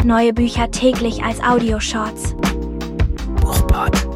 Neue Bücher täglich als Audioshorts. Buchpod.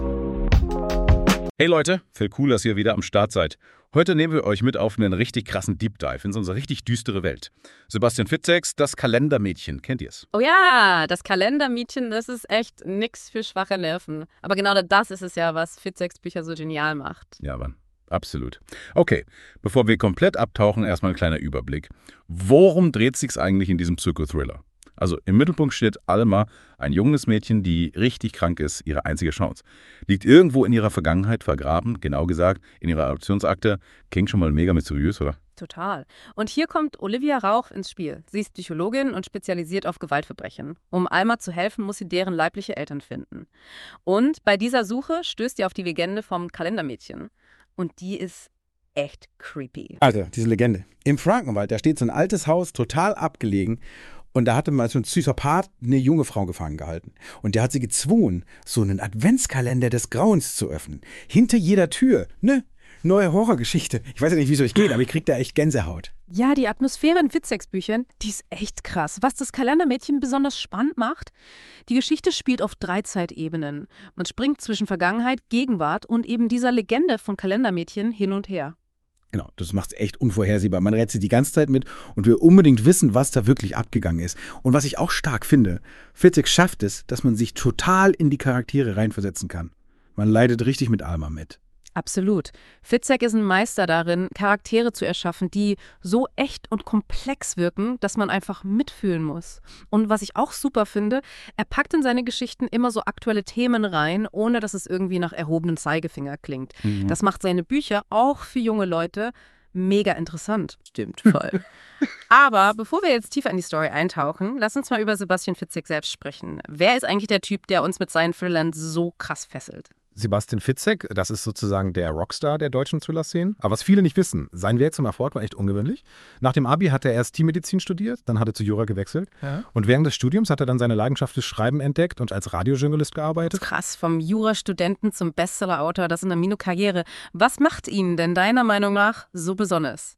Hey Leute, voll cool, dass ihr wieder am Start seid. Heute nehmen wir euch mit auf einen richtig krassen Deep Dive in unsere richtig düstere Welt. Sebastian Fitzek, das Kalendermädchen, kennt ihr es? Oh ja, das Kalendermädchen, das ist echt nix für schwache Nerven. Aber genau das ist es ja, was Fitzeks Bücher so genial macht. Ja, Mann. Absolut. Okay, bevor wir komplett abtauchen, erstmal ein kleiner Überblick. Worum dreht sich's eigentlich in diesem Psychothriller? Also im Mittelpunkt steht Alma, ein junges Mädchen, die richtig krank ist, ihre einzige Chance. Liegt irgendwo in ihrer Vergangenheit vergraben, genau gesagt, in ihrer Adoptionsakte. Klingt schon mal mega mysteriös, oder? Total. Und hier kommt Olivia Rauch ins Spiel. Sie ist Psychologin und spezialisiert auf Gewaltverbrechen. Um Alma zu helfen, muss sie deren leibliche Eltern finden. Und bei dieser Suche stößt sie auf die Legende vom Kalendermädchen. Und die ist echt creepy. Also, diese Legende. Im Frankenwald, da steht so ein altes Haus, total abgelegen. Und da hatte mal so ein süßer Part eine junge Frau gefangen gehalten. Und der hat sie gezwungen, so einen Adventskalender des Grauens zu öffnen. Hinter jeder Tür, ne? Neue Horrorgeschichte. Ich weiß ja nicht, wie es euch geht, aber ich krieg da echt Gänsehaut. Ja, die Atmosphäre in Fitzeks Büchern, die ist echt krass. Was das Kalendermädchen besonders spannend macht, die Geschichte spielt auf 3 Zeitebenen. Man springt zwischen Vergangenheit, Gegenwart und eben dieser Legende von Kalendermädchen hin und her. Genau, das macht's echt unvorhersehbar. Man rätselt die ganze Zeit mit und will unbedingt wissen, was da wirklich abgegangen ist. Und was ich auch stark finde, Fitzek schafft es, dass man sich total in die Charaktere reinversetzen kann. Man leidet richtig mit Alma mit. Absolut. Fitzek ist ein Meister darin, Charaktere zu erschaffen, die so echt und komplex wirken, dass man einfach mitfühlen muss. Und was ich auch super finde, er packt in seine Geschichten immer so aktuelle Themen rein, ohne dass es irgendwie nach erhobenen Zeigefinger klingt. Das macht seine Bücher auch für junge Leute mega interessant. Stimmt, voll. Aber bevor wir jetzt tiefer in die Story eintauchen, lass uns mal über Sebastian Fitzek selbst sprechen. Wer ist eigentlich der Typ, der uns mit seinen Thrillern so krass fesselt? Sebastian Fitzek, das ist sozusagen der Rockstar der deutschen Thriller-Szene. Aber was viele nicht wissen, sein Weg zum Erfolg war echt ungewöhnlich. Nach dem Abi hat er erst Tiermedizin studiert, dann hat er zu Jura gewechselt. Ja. Und während des Studiums hat er dann seine Leidenschaft fürs Schreiben entdeckt und als Radiojournalist gearbeitet. Krass, vom Jurastudenten zum Bestseller-Autor, das ist eine Mino-Karriere. Was macht ihn denn deiner Meinung nach so besonders?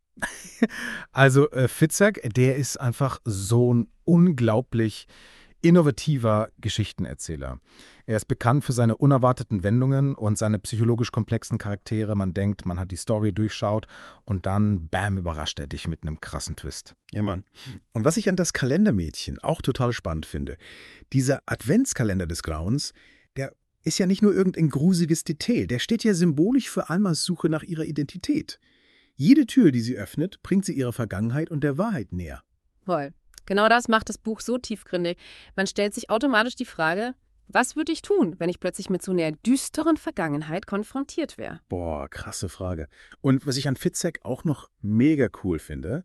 Also Fitzek, der ist einfach so ein unglaublich innovativer Geschichtenerzähler. Er ist bekannt für seine unerwarteten Wendungen und seine psychologisch komplexen Charaktere. Man denkt, man hat die Story durchschaut und dann, bam, überrascht er dich mit einem krassen Twist. Ja, Mann. Und was ich an das Kalendermädchen auch total spannend finde, dieser Adventskalender des Grauens, der ist ja nicht nur irgendein gruseliges Detail, der steht ja symbolisch für Almas Suche nach ihrer Identität. Jede Tür, die sie öffnet, bringt sie ihrer Vergangenheit und der Wahrheit näher. Voll. Genau das macht das Buch so tiefgründig. Man stellt sich automatisch die Frage, was würde ich tun, wenn ich plötzlich mit so einer düsteren Vergangenheit konfrontiert wäre? Boah, krasse Frage. Und was ich an Fitzek auch noch mega cool finde,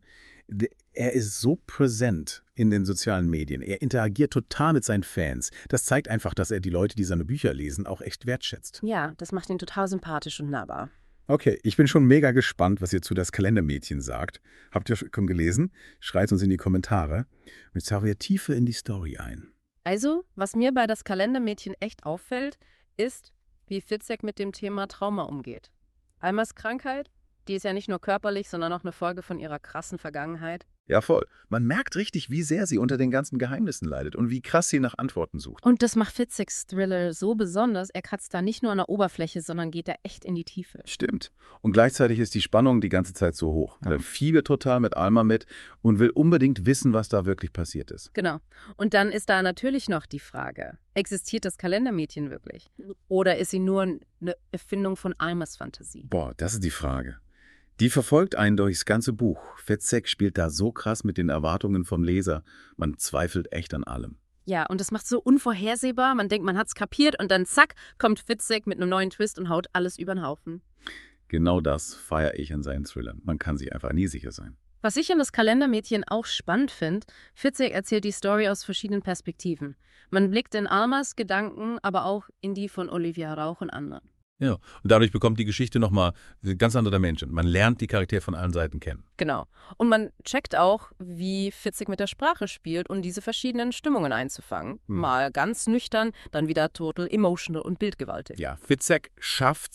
er ist so präsent in den sozialen Medien. Er interagiert total mit seinen Fans. Das zeigt einfach, dass er die Leute, die seine Bücher lesen, auch echt wertschätzt. Ja, das macht ihn total sympathisch und nahbar. Okay, ich bin schon mega gespannt, was ihr zu das Kalendermädchen sagt. Habt ihr schon gelesen? Schreibt uns in die Kommentare. Und jetzt tauchen wir tiefer in die Story ein. Also, was mir bei das Kalendermädchen echt auffällt, ist, wie Fitzek mit dem Thema Trauma umgeht. Almas Krankheit, die ist ja nicht nur körperlich, sondern auch eine Folge von ihrer krassen Vergangenheit. Ja, voll. Man merkt richtig, wie sehr sie unter den ganzen Geheimnissen leidet und wie krass sie nach Antworten sucht. Und das macht Fitzeks Thriller so besonders. Er kratzt da nicht nur an der Oberfläche, sondern geht da echt in die Tiefe. Stimmt. Und gleichzeitig ist die Spannung die ganze Zeit so hoch. Er fiebert total mit Alma mit und will unbedingt wissen, was da wirklich passiert ist. Genau. Und dann ist da natürlich noch die Frage, existiert das Kalendermädchen wirklich? Oder ist sie nur eine Erfindung von Almas Fantasie? Boah, das ist die Frage. Die verfolgt einen durchs ganze Buch. Fitzek spielt da so krass mit den Erwartungen vom Leser. Man zweifelt echt an allem. Ja, und das macht so unvorhersehbar. Man denkt, man hat's kapiert und dann zack, kommt Fitzek mit einem neuen Twist und haut alles über den Haufen. Genau das feiere ich an seinen Thrillern. Man kann sich einfach nie sicher sein. Was ich an das Kalendermädchen auch spannend finde, Fitzek erzählt die Story aus verschiedenen Perspektiven. Man blickt in Almas Gedanken, aber auch in die von Olivia Rauch und anderen. Ja, und dadurch bekommt die Geschichte nochmal ganz andere Menschen. Man lernt die Charaktere von allen Seiten kennen. Genau. Und man checkt auch, wie Fitzek mit der Sprache spielt und diese verschiedenen Stimmungen einzufangen. Mal ganz nüchtern, dann wieder total emotional und bildgewaltig. Ja, Fitzek schafft's,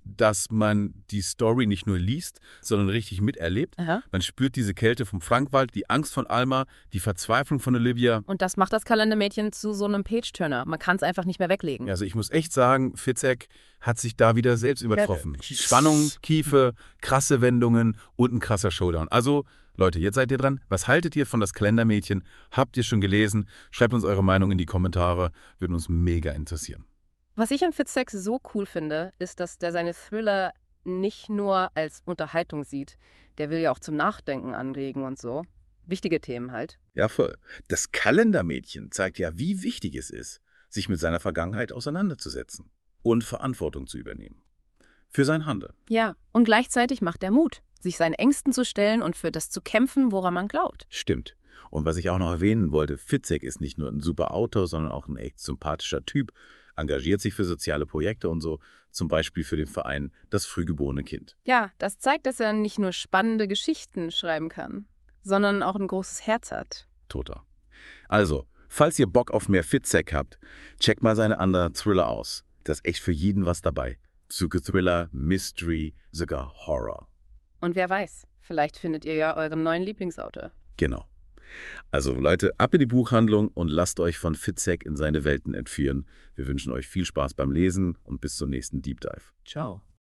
dass man die Story nicht nur liest, sondern richtig miterlebt. Aha. Man spürt diese Kälte vom Frankwald, die Angst von Alma, die Verzweiflung von Olivia. Und das macht das Kalendermädchen zu so einem Page-Turner. Man kann es einfach nicht mehr weglegen. Also ich muss echt sagen, Fitzek hat sich da wieder selbst übertroffen. Spannung, Kiefe, krasse Wendungen und ein krasser Showdown. Also Leute, jetzt seid ihr dran. Was haltet ihr von das Kalendermädchen? Habt ihr schon gelesen? Schreibt uns eure Meinung in die Kommentare. Würde uns mega interessieren. Was ich an Fitzek so cool finde, ist, dass der seine Thriller nicht nur als Unterhaltung sieht. Der will ja auch zum Nachdenken anregen und so. Wichtige Themen halt. Ja, voll. Das Kalendermädchen zeigt ja, wie wichtig es ist, sich mit seiner Vergangenheit auseinanderzusetzen und Verantwortung zu übernehmen. Für sein Handeln. Ja, und gleichzeitig macht er Mut, sich seinen Ängsten zu stellen und für das zu kämpfen, woran man glaubt. Stimmt. Und was ich auch noch erwähnen wollte, Fitzek ist nicht nur ein super Autor, sondern auch ein echt sympathischer Typ, engagiert sich für soziale Projekte und so, zum Beispiel für den Verein Das frühgeborene Kind. Ja, das zeigt, dass er nicht nur spannende Geschichten schreiben kann, sondern auch ein großes Herz hat. Toter. Also, falls ihr Bock auf mehr Fitzek habt, checkt mal seine anderen Thriller aus. Da ist echt für jeden was dabei. Psychothriller, Mystery, sogar Horror. Und wer weiß, vielleicht findet ihr ja euren neuen Lieblingsautor. Genau. Also Leute, ab in die Buchhandlung und lasst euch von Fitzek in seine Welten entführen. Wir wünschen euch viel Spaß beim Lesen und bis zum nächsten Deep Dive. Ciao.